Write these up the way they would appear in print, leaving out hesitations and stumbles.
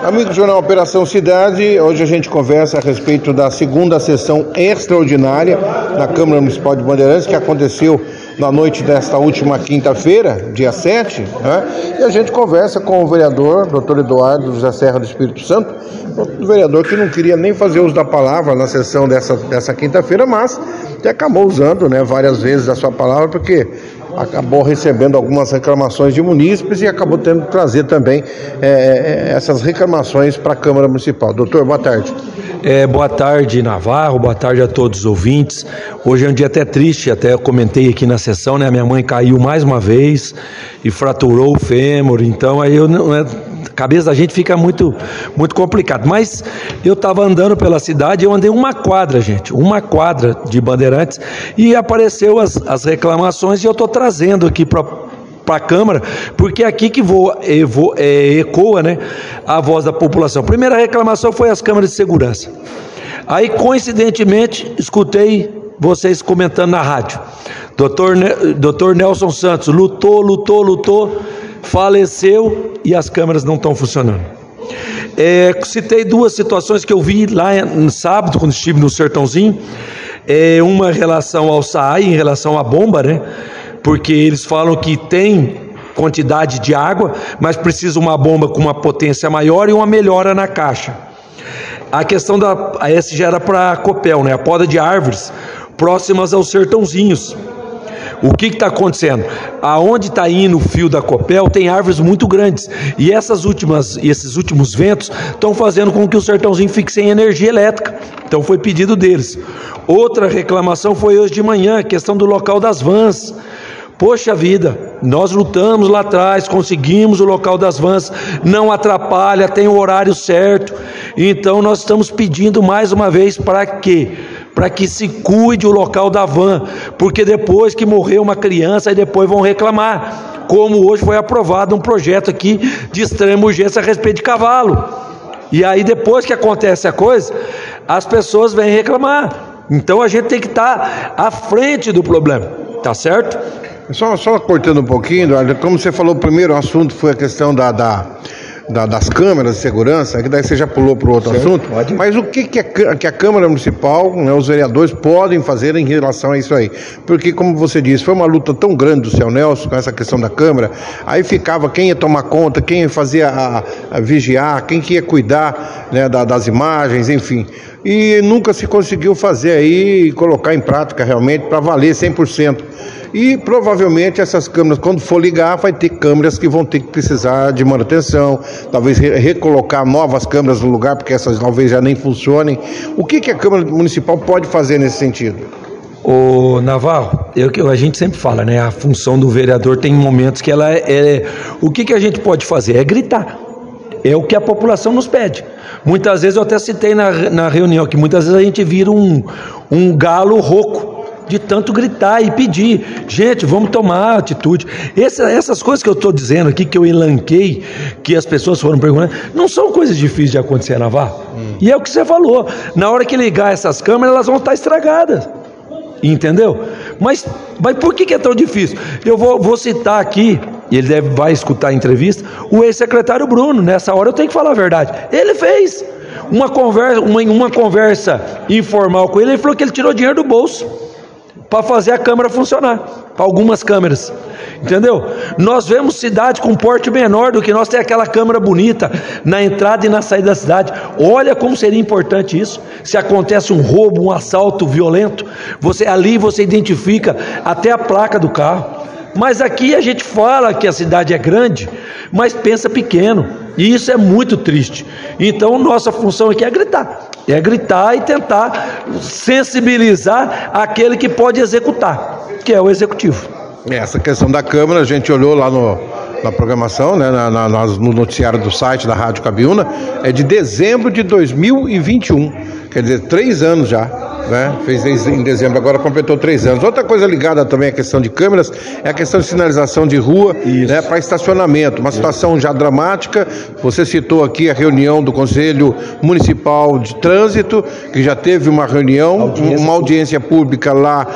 Amigo do Jornal Operação Cidade, hoje a gente conversa a respeito da segunda sessão extraordinária na Câmara Municipal de Bandeirantes, que aconteceu na noite desta última quinta-feira, dia 7, né? E a gente conversa com o vereador, Dr. Eduardo José Serra do Espírito Santo, o vereador que não queria nem fazer uso da palavra na sessão dessa quinta-feira, mas que acabou usando, né, várias vezes a sua palavra, porque acabou recebendo algumas reclamações de munícipes e acabou tendo que trazer também essas reclamações para a Câmara Municipal. Doutor, boa tarde. Boa tarde, Navarro, boa tarde a todos os ouvintes. Hoje é um dia até triste, até eu comentei aqui na sessão, né? Minha mãe caiu mais uma vez e fraturou o fêmur, então aí a cabeça da gente fica muito complicado. Mas eu estava andando pela cidade, eu andei uma quadra de Bandeirantes, e apareceu as reclamações, e eu estou trazendo aqui para a Câmara, porque é aqui que ecoa, né, a voz da população. A primeira reclamação foi as câmeras de segurança. Aí, coincidentemente, escutei vocês comentando na rádio. Dr. Nelson Santos lutou, faleceu e as câmeras não estão funcionando. Citei duas situações que eu vi lá no sábado, quando estive no Sertãozinho. Uma em relação ao SAAI, em relação à bomba, né? Porque eles falam que tem quantidade de água, mas precisa uma bomba com uma potência maior e uma melhora na caixa. A questão essa já era para a Copel, né? A poda de árvores próximas aos sertãozinhos. O que está acontecendo? Aonde está indo o fio da Copel tem árvores muito grandes, e esses últimos ventos estão fazendo com que o sertãozinho fique sem energia elétrica. Então foi pedido deles. Outra reclamação foi hoje de manhã, a questão do local das vans. Poxa vida, nós lutamos lá atrás, conseguimos o local das vans, não atrapalha, tem o horário certo. Então nós estamos pedindo mais uma vez para quê? Para que se cuide o local da van, porque depois que morrer uma criança, aí depois vão reclamar, como hoje foi aprovado um projeto aqui de extrema urgência a respeito de cavalo, e aí depois que acontece a coisa, as pessoas vêm reclamar. Então a gente tem que estar à frente do problema, tá certo? Só cortando um pouquinho, Eduardo, como você falou, o primeiro assunto foi a questão das câmeras de segurança, que daí você já pulou para o outro assunto, pode. Mas o que a Câmara Municipal, né, os vereadores podem fazer em relação a isso aí? Porque, como você disse, foi uma luta tão grande do seu Nelson com essa questão da Câmara, aí ficava quem ia tomar conta, quem ia fazer a vigiar, quem que ia cuidar, né, das imagens, enfim. E nunca se conseguiu fazer aí, colocar em prática realmente para valer 100%. E provavelmente essas câmeras, quando for ligar, vai ter câmeras que vão ter que precisar de manutenção, talvez recolocar novas câmeras no lugar, porque essas talvez já nem funcionem. O que a Câmara Municipal pode fazer nesse sentido? Ô Navarro, a gente sempre fala, né? A função do vereador tem momentos que ela o que a gente pode fazer? É gritar. É o que a população nos pede. Muitas vezes, eu até citei na reunião, que muitas vezes a gente vira um galo rouco, de tanto gritar e pedir, gente, vamos tomar atitude. Essas coisas que eu estou dizendo aqui, que eu elenquei, que as pessoas foram perguntando, não são coisas difíceis de acontecer, Navarro. E é o que você falou, na hora que ligar essas câmeras, elas vão estar estragadas, entendeu? Mas por que é tão difícil? Eu vou citar aqui, e ele vai escutar a entrevista, o ex-secretário Bruno. Nessa hora eu tenho que falar a verdade, ele fez uma conversa informal com ele falou que ele tirou dinheiro do bolso para fazer a câmera funcionar, para algumas câmeras, entendeu? Nós vemos cidade com porte menor do que nós, tem aquela câmera bonita na entrada e na saída da cidade. Olha como seria importante isso. Se acontece um roubo, um assalto violento, você identifica até a placa do carro. Mas aqui a gente fala que a cidade é grande, mas pensa pequeno, e isso é muito triste. Então nossa função aqui é gritar e tentar sensibilizar aquele que pode executar, que é o executivo. Essa questão da Câmara, a gente olhou lá na programação, né, no noticiário do site da Rádio Cabiúna, é de dezembro de 2021, quer dizer, 3 anos já. né? Fez em dezembro, agora completou 3 anos. Outra coisa ligada também à questão de câmeras é a questão de sinalização de rua, né, para estacionamento. Uma situação já dramática. Você citou aqui a reunião do Conselho Municipal de Trânsito, que já teve uma reunião, uma audiência pública lá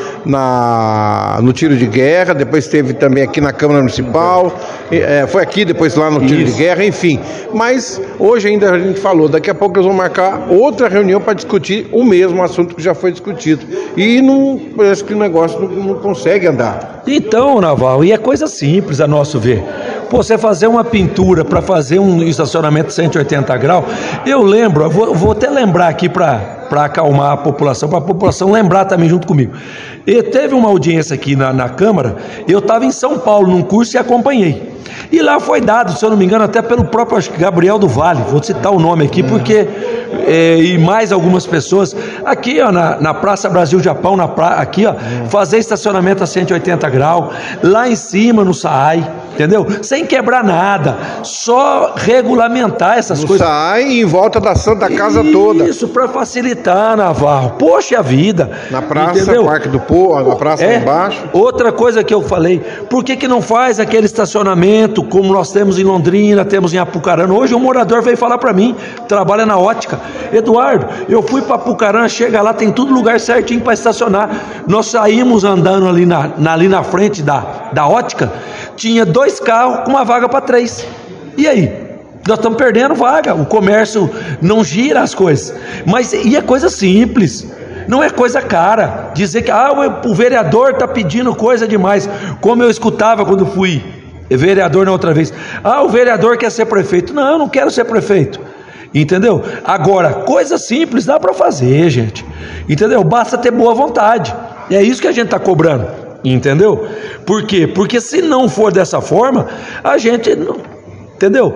no tiro de guerra, depois teve também aqui na Câmara Municipal, foi aqui, depois lá no tiro de guerra, enfim. Mas hoje ainda a gente falou, daqui a pouco nós vamos marcar outra reunião para discutir o mesmo assunto que já foi discutido. E não, parece que o negócio não consegue andar. Então, Naval, e é coisa simples a nosso ver. Pô, você fazer uma pintura para fazer um estacionamento 180 graus, eu lembro, vou até lembrar aqui para acalmar a população, para a população lembrar também junto comigo. E teve uma audiência aqui na Câmara, eu estava em São Paulo num curso e acompanhei. E lá foi dado, se eu não me engano, até pelo próprio Gabriel do Vale, vou citar o nome aqui, porque, e mais algumas pessoas, aqui ó, na Praça Brasil-Japão, aqui ó, fazer estacionamento a 180 graus, lá em cima no SAAI, entendeu? Sem quebrar nada, só regulamentar essas coisas. No SAAI e em volta da Santa Casa toda. Isso, para facilitar, Navarro, poxa vida. Na praça, entendeu? Parque do Povo, na praça lá embaixo. Outra coisa que eu falei, por que não faz aquele estacionamento como nós temos em Londrina, temos em Apucarana? Hoje um morador veio falar para mim, trabalha na ótica: Eduardo, eu fui para Apucarana, chega lá, tem tudo lugar certinho para estacionar. Nós saímos andando ali na frente da ótica, tinha 2 carros com uma vaga para 3. E aí? Nós estamos perdendo vaga, o comércio não gira as coisas. Mas e é coisa simples, não é coisa cara. Dizer que o vereador está pedindo coisa demais, como eu escutava quando fui vereador na outra vez: o vereador quer ser prefeito. Não, eu não quero ser prefeito, entendeu? Agora, coisa simples dá para fazer, gente, entendeu? Basta ter boa vontade, é isso que a gente está cobrando, entendeu? Por quê? Porque se não for dessa forma, a gente não, entendeu?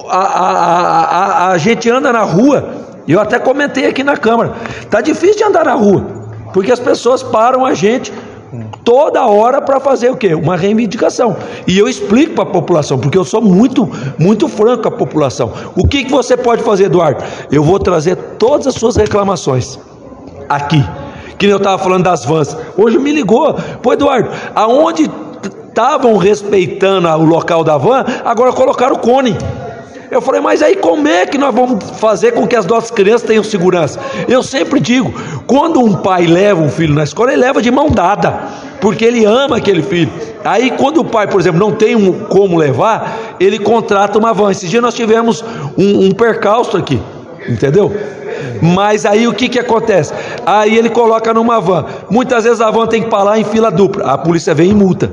A gente anda na rua, eu até comentei aqui na Câmara, tá difícil de andar na rua, porque as pessoas param a gente toda hora para fazer o quê? Uma reivindicação. E eu explico para a população, porque eu sou muito, muito franco com a população. O que você pode fazer, Eduardo? Eu vou trazer todas as suas reclamações aqui. Que eu estava falando das vans. Hoje me ligou: pô, Eduardo, aonde estavam respeitando o local da van, agora colocaram o cone. Eu falei: mas aí como é que nós vamos fazer com que as nossas crianças tenham segurança? Eu sempre digo, quando um pai leva um filho na escola, ele leva de mão dada, porque ele ama aquele filho. Aí quando o pai, por exemplo, não tem como levar, ele contrata uma van. Esse dia nós tivemos um percalço aqui, entendeu? Mas aí o que acontece? Aí ele coloca numa van, muitas vezes a van tem que parar em fila dupla, a polícia vem e multa.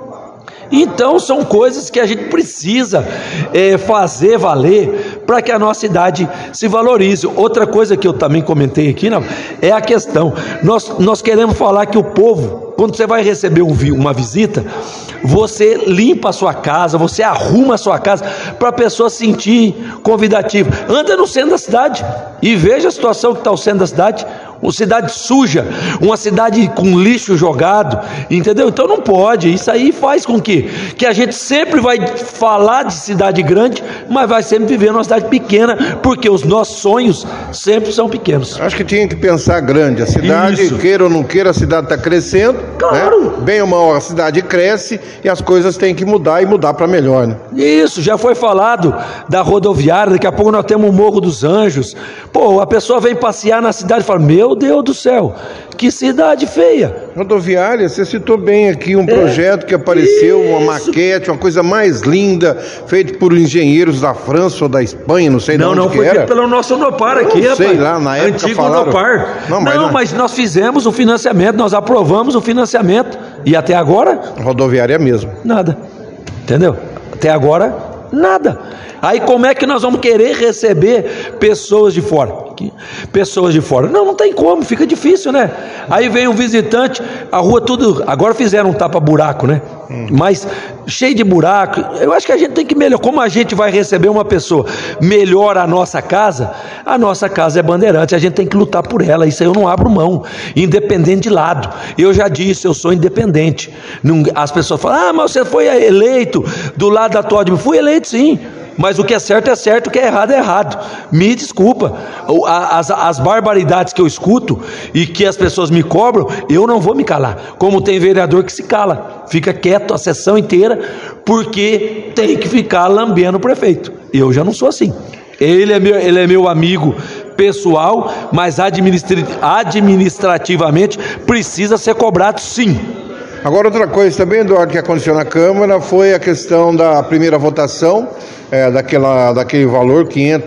Então são coisas que a gente precisa fazer valer para que a nossa cidade se valorize. Outra coisa que eu também comentei aqui, não, é a questão, nós queremos falar que o povo, quando você vai receber uma visita, você limpa a sua casa, você arruma a sua casa para a pessoa sentir convidativa. Anda no centro da cidade e veja a situação que está o centro da cidade. Uma cidade suja, uma cidade com lixo jogado, entendeu? Então não pode. Isso aí faz com que a gente sempre vai falar de cidade grande, mas vai sempre viver numa cidade pequena, porque os nossos sonhos sempre são pequenos. Acho que tinha que pensar grande. A cidade, isso, queira ou não queira, a cidade está crescendo, claro, né? Bem ou mal a cidade cresce e as coisas têm que mudar, e mudar para melhor, né? Isso, já foi falado da rodoviária, daqui a pouco nós temos o Morro dos Anjos. Pô, a pessoa vem passear na cidade e fala: meu Deus do céu, que cidade feia. Rodoviária, você citou bem aqui um projeto que apareceu, isso, uma maquete, uma coisa mais linda, feito por engenheiros da França ou da Espanha, não sei de onde que era. Não, foi feito pelo nosso Unopar aqui, rapaz. Sei lá, na época antigo falaram... Unopar. Mas nós fizemos o financiamento, nós aprovamos o financiamento, e até agora... Rodoviária mesmo. Nada, entendeu? Até agora, nada. Aí como é que nós vamos querer receber pessoas de fora? Pessoas de fora, não tem como, fica difícil, né? Aí vem um visitante, a rua tudo, agora fizeram um tapa-buraco, né? Mas cheio de buraco. Eu acho que a gente tem que melhorar. Como a gente vai receber uma pessoa, melhora a nossa casa é Bandeirante, a gente tem que lutar por ela. Isso aí eu não abro mão, independente de lado. Eu já disse, eu sou independente. As pessoas falam: mas você foi eleito do lado da Todd. Fui eleito sim, Mas o que é certo, o que é errado. Me desculpa, as barbaridades que eu escuto e que as pessoas me cobram, eu não vou me calar. Como tem vereador que se cala, fica quieto a sessão inteira, porque tem que ficar lambendo o prefeito. Eu já não sou assim. Ele é meu amigo pessoal, mas administrativamente precisa ser cobrado, sim. Agora, outra coisa também, Eduardo, que aconteceu na Câmara foi a questão da primeira votação, daquele valor,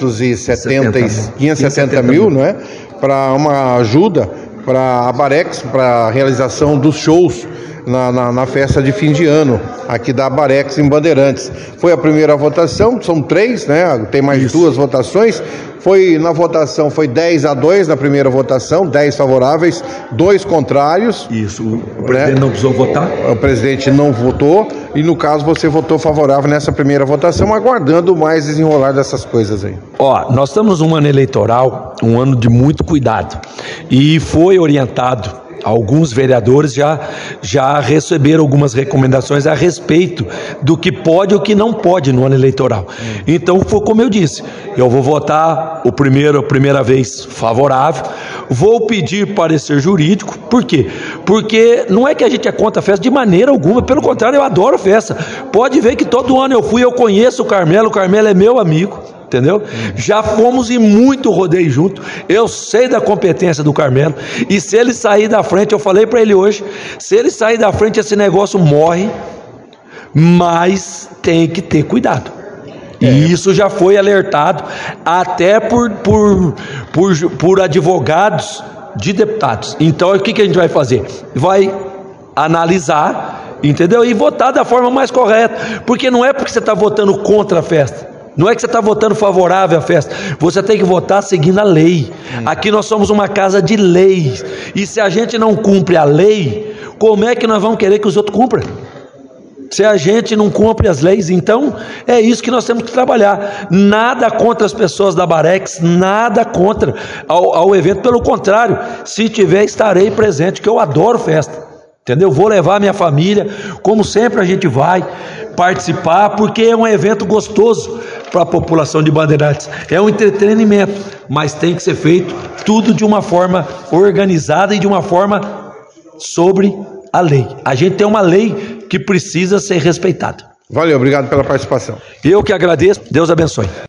570 mil, não é? Para uma ajuda para a Barex, para a realização dos shows na festa de fim de ano, aqui da Barex em Bandeirantes. Foi a primeira votação, são 3, né? Tem mais 2 votações. Na votação foi 10-2 na primeira votação, 10 favoráveis, 2 contrários. Isso, o presidente não precisou votar? O presidente não votou, e no caso você votou favorável nessa primeira votação, aguardando mais desenrolar dessas coisas aí. Nós estamos num ano eleitoral, um ano de muito cuidado, e foi orientado. Alguns vereadores já receberam algumas recomendações a respeito do que pode e o que não pode no ano eleitoral. Então, foi como eu disse, eu vou votar a primeira vez favorável, vou pedir parecer jurídico. Por quê? Porque não é que a gente é contra a festa de maneira alguma, pelo contrário, eu adoro festa. Pode ver que todo ano eu conheço o Carmelo é meu amigo. Entendeu? Já fomos em muito rodeio junto. Eu sei da competência do Carmelo. E se ele sair da frente, eu falei para ele hoje, se ele sair da frente, esse negócio morre. Mas tem que ter cuidado. E isso já foi alertado até por advogados de deputados. Então, o que a gente vai fazer? Vai analisar, entendeu? E votar da forma mais correta. Porque não é porque você está votando contra a festa. Não é que você está votando favorável à festa. Você tem que votar seguindo a lei. Aqui nós somos uma casa de leis. E se a gente não cumpre a lei, como é que nós vamos querer que os outros cumpram? Se a gente não cumpre as leis, então é isso que nós temos que trabalhar. Nada contra as pessoas da Barex, nada contra ao evento. Pelo contrário, se tiver, estarei presente, que eu adoro festa. Entendeu? Vou levar minha família, como sempre a gente vai participar, porque é um evento gostoso para a população de Bandeirantes. É um entretenimento, mas tem que ser feito tudo de uma forma organizada e de uma forma sobre a lei. A gente tem uma lei que precisa ser respeitada. Valeu, obrigado pela participação. Eu que agradeço, Deus abençoe.